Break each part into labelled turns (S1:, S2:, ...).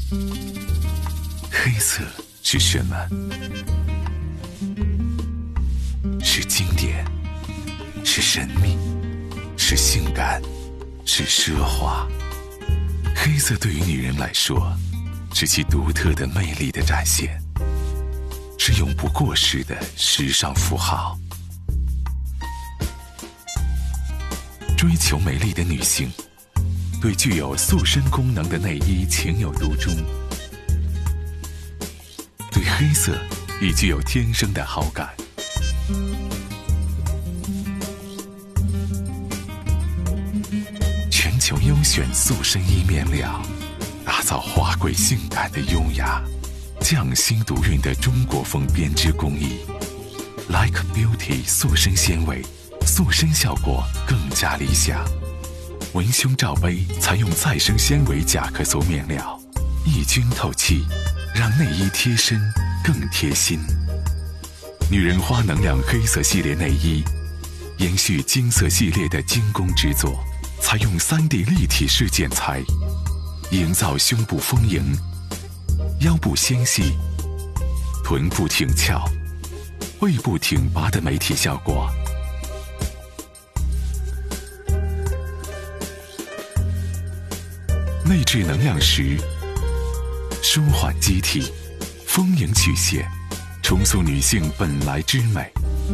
S1: 黑色是什么？是经典，是神秘，是性感，是奢华。黑色对于女人来说，是其独特的魅力的展现，是永不过时的时尚符号。追求美丽的女性，对具有塑身功能的内衣情有独钟，对黑色亦具有天生的好感。全球优选塑身衣面料，打造华贵性感的优雅、匠心独运的中国风编织工艺。Like Beauty 塑身纤维，塑身效果更加理想。文胸罩杯采用再生纤维甲壳素面料，抑菌透气，让内衣贴身更贴心。女人花能量黑色系列内衣，延续金色系列的精工制作，采用3D 立体式剪裁，营造胸部丰盈、腰部纤细、臀部挺翘、胃部挺拔的美体效果。内置能量石，舒缓机体，丰盈曲线，重塑女性本来之美。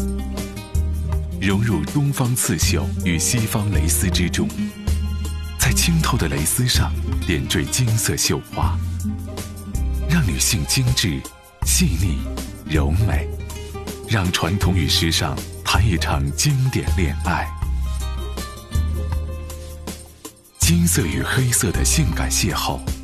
S1: 融入东方刺绣与西方蕾丝之中，在清透的蕾丝上点缀金色绣花，让女性精致、细腻、柔美，让传统与时尚谈一场经典恋爱。金色与黑色的性感邂逅，